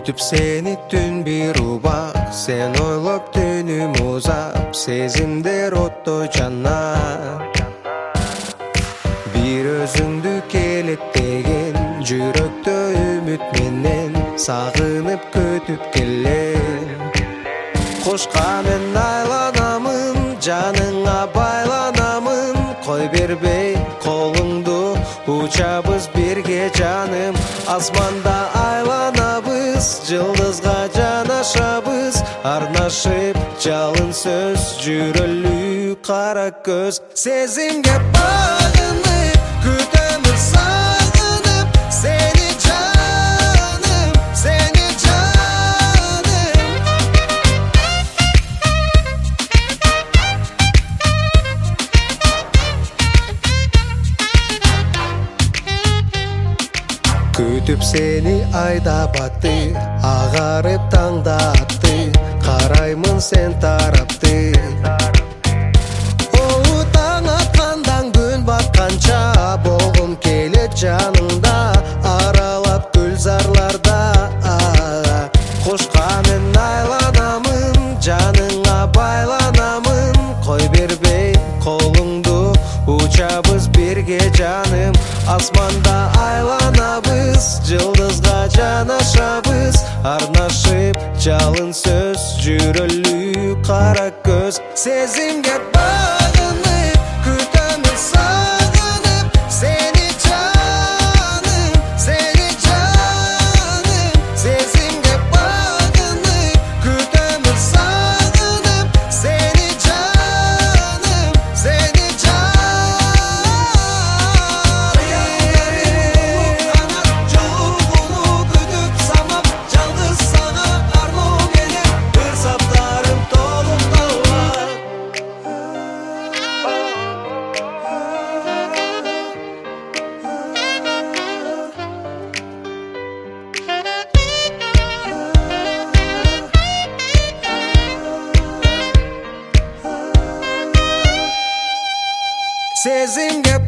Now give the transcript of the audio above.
Kütüp seni tün bir ubak, sen oylop tünüm uzap, sezimder ottoy janar. Bir özüңdü kelеттеген, жүрөктө үмүт менен сагынып көтүп келем. Кошканын айланамын, жаныңа байланамын, кой бербей колуңду, учабыз бирге жаным. Асманда айланабыз, жылдызга жанашабыз, арнашып жалын сөз, жүрөлүү кара көз. Сезимге багынып, күтөмүн сагынып, сени жаным, сени жаным. Күтүп сени айда батты, агарып таңда атты, караймын сен тарапты. Таң аткандан күн батканча, болгум келет жаныңда, аралап гүлзарларда. Кошканын айланамын, жаныңа байланамын, кой бербей колуңду, учабыз бирге жаным. Асманда айланабыз, жылдызга жанашабыз, арнашып жалын сөз, жүрөлүү кара көз. Сезимге багынып, күтөмүн сагынып, сени жаным, сени жаным. Сезимге багынып, күтөмүн сагынып, сени жаным, сени жаным. Жолугуну күтүп самап, жалгыз сага арноо менен, бир саптарым толуп калат. Сезимге